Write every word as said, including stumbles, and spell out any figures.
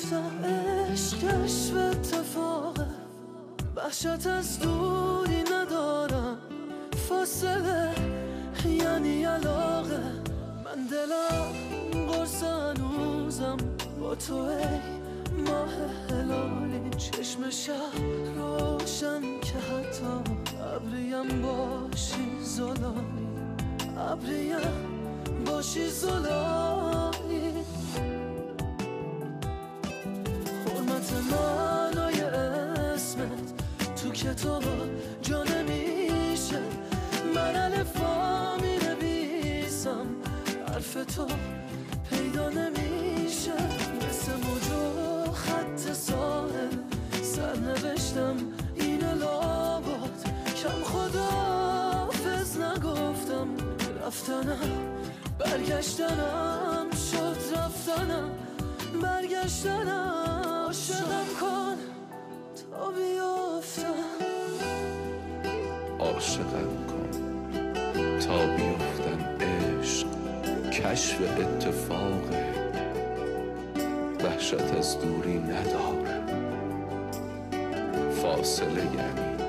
گفتم عشق کشف اتفاقه، وحشت از دوری ندارم، فاصله یعنی علاقه. من دلم قرص هنوزم با تو ای ماه هلالی، چشم شب روشن که حتی ابریم باشی زلالی، ابریم باشی زلالی. حرمت معنای اسمت تو کتاب جا نمیشه، من الفا می نویسم حرف تو پیدا نمیشه، مثل موج و خط ساحل سر نوشتم این لابد، کم خداحافظ نگفتم، رفتنم برگشتنم شد، رفتنم برگشتنم. عاشقم کن تا بیفتم، عاشقم کن تا بیفتم. عشق کشف اتفاقه، وحشت از دوری نداره، فاصله یعنی